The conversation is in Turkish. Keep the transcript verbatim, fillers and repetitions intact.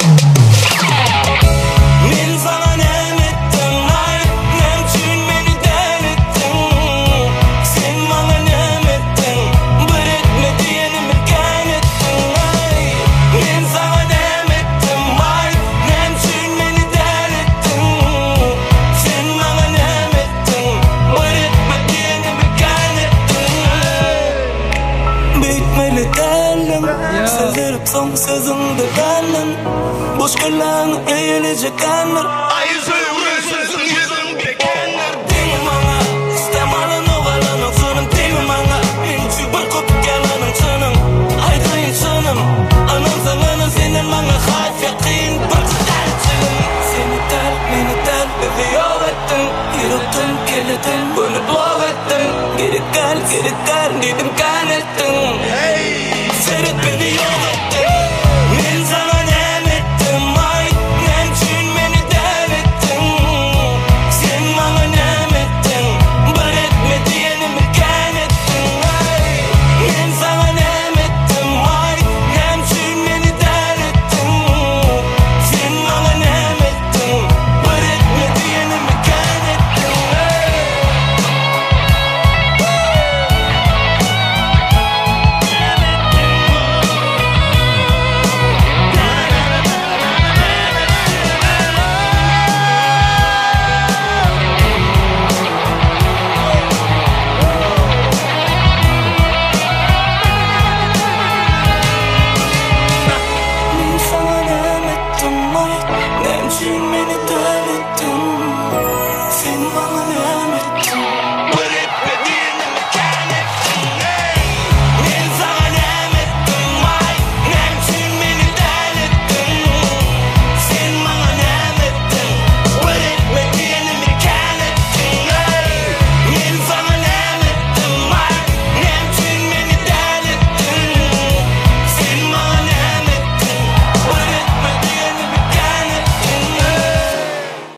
Men sana nem ettim ay, nem üçün meni denettin. Sen bana nem ettin, bir etme diyenimi kaynettin ay. Men sana nem ettim ay, nem üçün meni denettin. Sen bana nem ettin, bir etme diyenimi kaynettin ay. Bitmeli derdim, sezdirip son sözümde bendim. Boş kalan eğilecek anlar.